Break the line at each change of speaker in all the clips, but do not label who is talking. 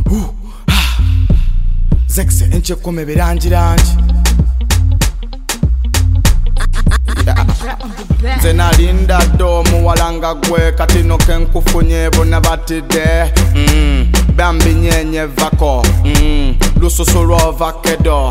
Zexe enche come birangirangi Zena linda do muwalanga gwe kati no kenkufunye bona batide Bambi nyenye vako Lususu lwa vakedo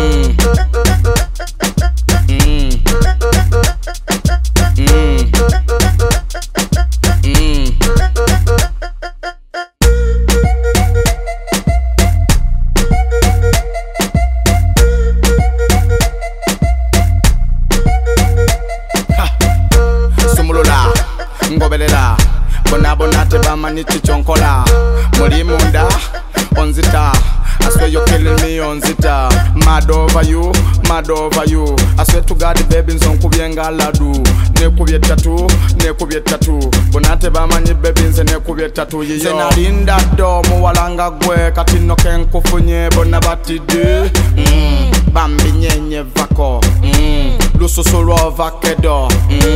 Ngobelela bona teba maniti chonkola Muri munda onzita I swear you're killing me onzita Mad over you I swear to God baby nzonkubienga ladu Nekubye tatu Bona teba mani baby nze nekubye tatu yiyo Zena linda do muwalanga gwe kati no kenkufunye bona batide Bambi nyenye vako Lususu lwa vakedo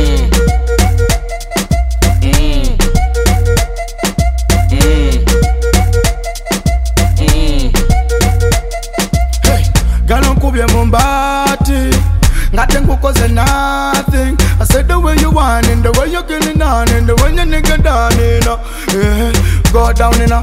Galo nkubye mumbati ngate ngukoze nothing I said the way you want and the way you killing on and the way you nigga down in Go down in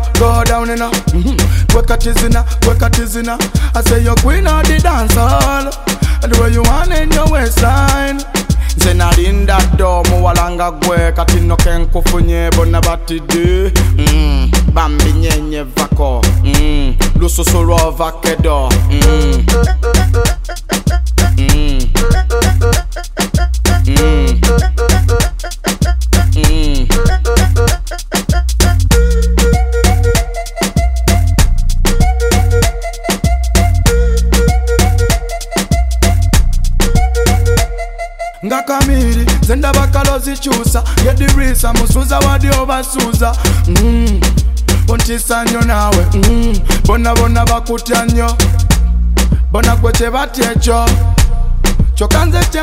Kwekatizina I say you're queen of the dance hall and the way you want in your waistline Zena linda do muwalanga gwe kati no kenkufunye bona batide Bambi nyenye vako Lususu lwa vakedo Nga kamiri, zenda bakalozi chusa Yedirisa, musuza wadi obasuza Bontisa nyo nawe Bona bakutya nyo Bona kweche batyecho Chokanze che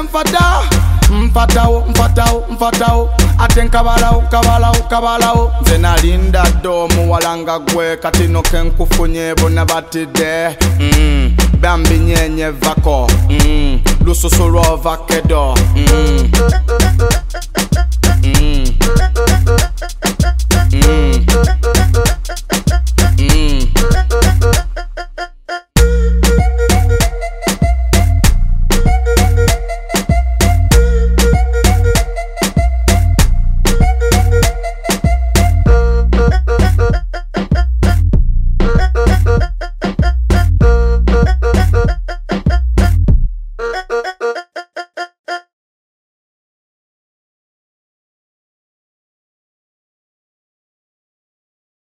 mfatao Ate nkabalao Zena linda do muwalanga gwe kati no kenkufunye bona batide Bambi nyenye vako Lususu lwa vakedo